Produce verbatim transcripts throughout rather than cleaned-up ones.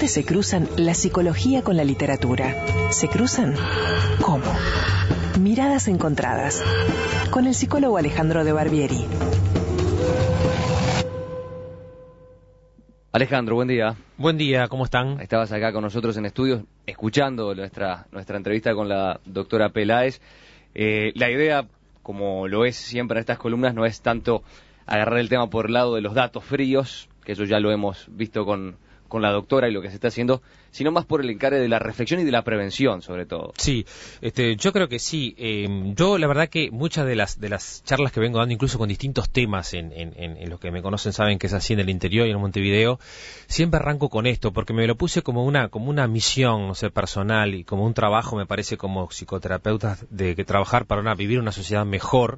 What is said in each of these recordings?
veces se cruzan la psicología con la literatura. ¿Se cruzan? ¿Cómo? Miradas encontradas. Con el psicólogo Alejandro de Barbieri. Alejandro, buen día. Buen día, ¿cómo están? Estabas acá con nosotros en estudios, escuchando nuestra, nuestra entrevista con la doctora Peláez. Eh, la idea, como lo es siempre en estas columnas, no es tanto agarrar el tema por el lado de los datos fríos, que eso ya lo hemos visto con, con la doctora y lo que se está haciendo, sino más por el encargue de la reflexión y de la prevención, sobre todo. Sí, este, yo creo que sí. Eh, yo, la verdad que muchas de las de las charlas que vengo dando, incluso con distintos temas, en, en, en los que me conocen saben que es así en el interior y en Montevideo, siempre arranco con esto, porque me lo puse como una como una misión, no sé, personal, y como un trabajo, me parece, como psicoterapeuta, de que trabajar para una, vivir una sociedad mejor.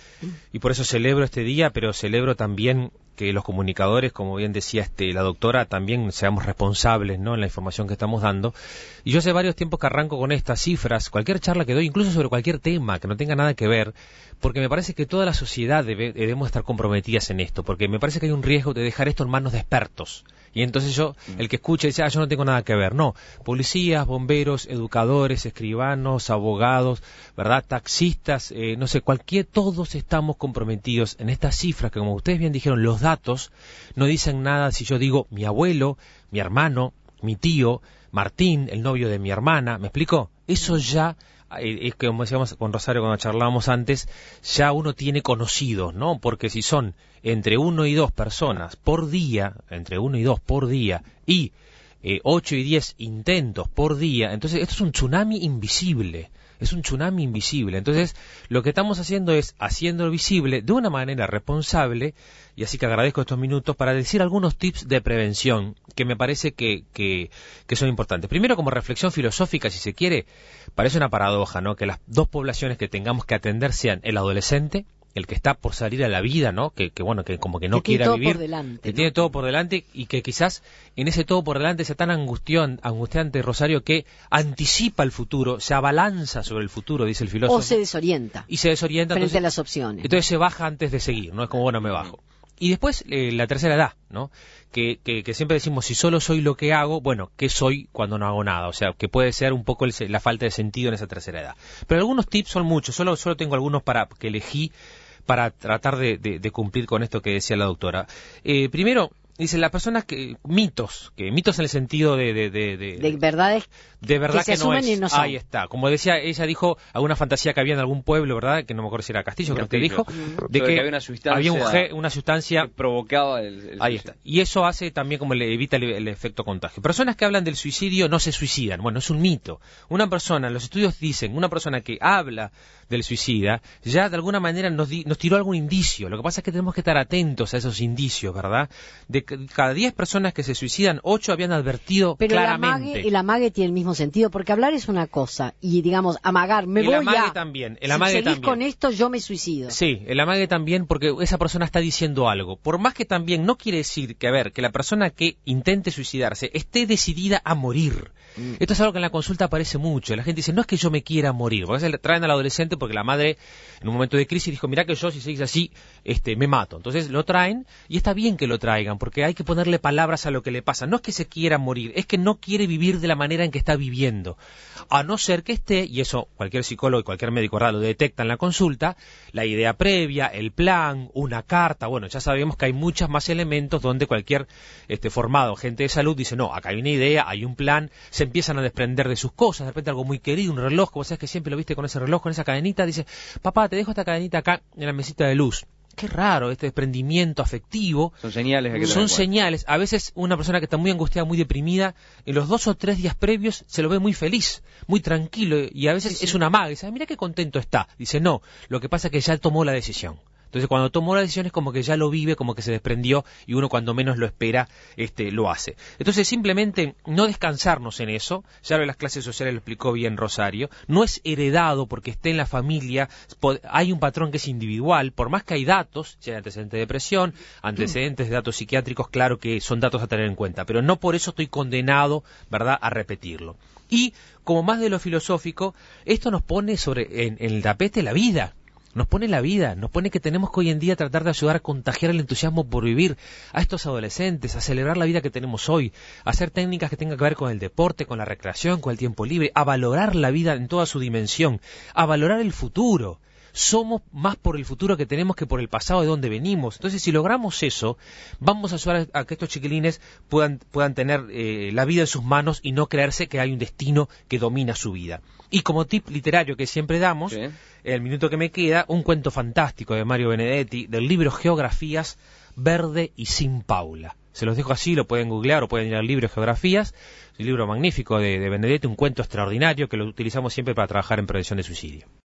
Y por eso celebro este día, pero celebro también que los comunicadores, como bien decía este la doctora, también seamos responsables, ¿no?, en la información que estamos dando. Y yo hace varios tiempos que arranco con estas cifras, cualquier charla que doy, incluso sobre cualquier tema que no tenga nada que ver, porque me parece que toda la sociedad debe, debemos estar comprometidas en esto, porque me parece que hay un riesgo de dejar esto en manos de expertos. Y entonces yo, el que escucha dice, ah, yo no tengo nada que ver. No, policías, bomberos, educadores, escribanos, abogados, ¿verdad?, taxistas, eh, no sé, cualquier, todos estamos comprometidos en estas cifras que, como ustedes bien dijeron, los datos no dicen nada si yo digo mi abuelo, mi hermano, mi tío, Martín, el novio de mi hermana, ¿me explico? Eso ya... es que, como decíamos con Rosario cuando charlábamos antes, ya uno tiene conocidos, ¿no? Porque si son entre uno y dos personas por día, entre uno y dos por día, y eh, ocho y diez intentos por día, entonces esto es un tsunami invisible, es un tsunami invisible. Entonces lo que estamos haciendo es haciéndolo visible de una manera responsable, y así que agradezco estos minutos para decir algunos tips de prevención que me parece que, que, que son importantes. Primero, como reflexión filosófica, si se quiere, parece una paradoja, ¿no?, que las dos poblaciones que tengamos que atender sean el adolescente, el que está por salir a la vida, ¿no?, que, que bueno, que como que no que quiera todo vivir, por delante, que ¿no?, tiene todo por delante, y que quizás en ese todo por delante sea tan angustión, angustiante, Rosario, que anticipa el futuro, se abalanza sobre el futuro, dice el filósofo. o se desorienta. Y se desorienta. Frente entonces, a las opciones. Entonces se baja antes de seguir, ¿no? Es como, bueno, me bajo. Y después eh, la tercera edad, ¿no? Que, que, que siempre decimos, si solo soy lo que hago, bueno, ¿qué soy cuando no hago nada? O sea, que puede ser un poco el, la falta de sentido en esa tercera edad. Pero algunos tips son muchos, solo, solo tengo algunos para que elegí para tratar de, de, de cumplir con esto que decía la doctora. Eh, primero, dice, las personas que, mitos, que mitos en el sentido de... De, de, de, de verdades de verdad que, que no es. No son. Ahí está. Como decía, ella dijo alguna fantasía que había en algún pueblo, ¿verdad? Que no me acuerdo si era Castillo, creo que dijo. Mm. De que, que había una sustancia, había un ge, una sustancia que provocaba el, el Ahí está. Y eso hace también como le evita el, el efecto contagio. Personas que hablan del suicidio no se suicidan. Bueno, es un mito. Una persona, los estudios dicen, una persona que habla del suicida, ya de alguna manera nos, di, nos tiró algún indicio. Lo que pasa es que tenemos que estar atentos a esos indicios, ¿verdad? De cada diez personas que se suicidan, ocho habían advertido Pero claramente. Pero el amague, el amague tiene el mismo sentido, porque hablar es una cosa, y digamos, amagar, me el voy amague a... también, el si amague seguís también. con esto, yo me suicido. Sí, el amague también, porque esa persona está diciendo algo. Por más que también no quiere decir que, a ver, que la persona que intente suicidarse esté decidida a morir. Mm. Esto es algo que en la consulta aparece mucho. La gente dice, no es que yo me quiera morir. Porque a veces le traen al adolescente porque la madre, en un momento de crisis, dijo, mirá que yo, si seguís así, este, me mato. Entonces lo traen, y está bien que lo traigan, porque hay que ponerle palabras a lo que le pasa. No es que se quiera morir, es que no quiere vivir de la manera en que está viviendo. A no ser que esté, y eso cualquier psicólogo y cualquier médico, ¿verdad?, lo detecta en la consulta, la idea previa, el plan, una carta. Bueno, ya sabemos que hay muchos más elementos donde cualquier este, formado, gente de salud, dice, no, acá hay una idea, hay un plan, se empiezan a desprender de sus cosas, de repente algo muy querido, un reloj, como sabes que siempre lo viste con ese reloj, con esa cadenita, dice, papá, te dejo esta cadenita acá en la mesita de luz. Qué raro, este desprendimiento afectivo. Son señales. De que Son señales. A veces una persona que está muy angustiada, muy deprimida, en los dos o tres días previos se lo ve muy feliz, muy tranquilo, y a veces sí, sí. es una maga. Dice, mira qué contento está. Dice, no, lo que pasa es que ya tomó la decisión. Entonces cuando tomó la decisión es como que ya lo vive, como que se desprendió, y uno cuando menos lo espera, este, lo hace. Entonces simplemente no descansarnos en eso, ya lo de las clases sociales lo explicó bien Rosario, no es heredado porque esté en la familia, hay un patrón que es individual, por más que hay datos, si hay antecedentes de depresión, antecedentes de datos psiquiátricos, claro que son datos a tener en cuenta, pero no por eso estoy condenado, ¿verdad?, a repetirlo. Y como más de lo filosófico, esto nos pone sobre en, en el tapete la vida. nos pone la vida, nos pone que tenemos que hoy en día tratar de ayudar a contagiar el entusiasmo por vivir a estos adolescentes, a celebrar la vida que tenemos hoy, a hacer técnicas que tengan que ver con el deporte, con la recreación, con el tiempo libre, a valorar la vida en toda su dimensión, a valorar el futuro. Somos más por el futuro que tenemos que por el pasado de donde venimos. Entonces, si logramos eso, vamos a ayudar a que estos chiquilines puedan, puedan tener eh, la vida en sus manos y no creerse que hay un destino que domina su vida. Y como tip literario que siempre damos, sí. el minuto que me queda, un cuento fantástico de Mario Benedetti, del libro Geografías, Verde y sin Paula. Se los dejo así, lo pueden googlear o pueden ir al libro Geografías, un libro magnífico de, de Benedetti, un cuento extraordinario que lo utilizamos siempre para trabajar en prevención de suicidio.